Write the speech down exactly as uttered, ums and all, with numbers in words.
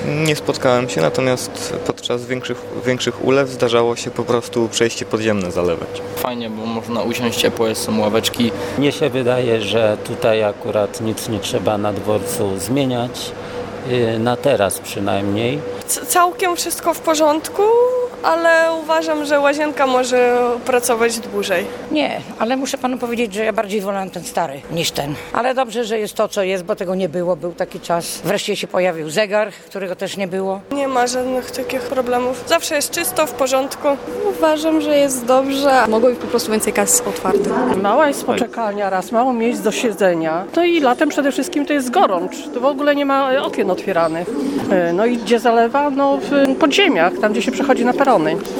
Nie spotkałem się, natomiast podczas większych, większych ulew zdarzało się po prostu przejście podziemne zalewać. Fajnie, bo można usiąść ciepło, są ławeczki. Mnie się wydaje, że tutaj akurat nic nie trzeba na dworcu zmieniać, na teraz przynajmniej. C- całkiem wszystko w porządku, ale uważam, że łazienka może pracować dłużej. Nie, ale muszę panu powiedzieć, że ja bardziej wolałam ten stary niż ten. Ale dobrze, że jest to, co jest, bo tego nie było. Był taki czas. Wreszcie się pojawił zegar, którego też nie było. Nie ma żadnych takich problemów. Zawsze jest czysto, w porządku. Uważam, że jest dobrze. Mogło być po prostu więcej kas otwartych. Mała jest poczekalnia raz, mało miejsc do siedzenia. To i latem przede wszystkim to jest gorącz. To w ogóle nie ma okien otwieranych. No i gdzie zalewa? No w podziemiach, tam gdzie się przechodzi na perony.